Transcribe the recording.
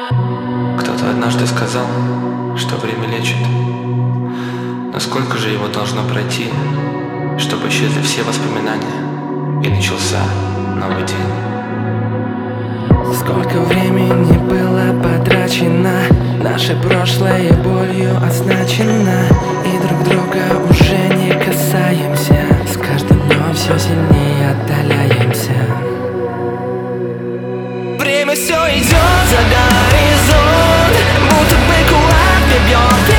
Кто-то однажды сказал, что время лечит. Но сколько же его должно пройти, чтобы исчезли все воспоминания и начался новый день? Сколько времени было потрачено, наше прошлое болью означено, и друг друга уже не касаемся. С каждым днем все сильнее отдаляемся. Время все идет за горизонт, будто бы кулак мне бьет.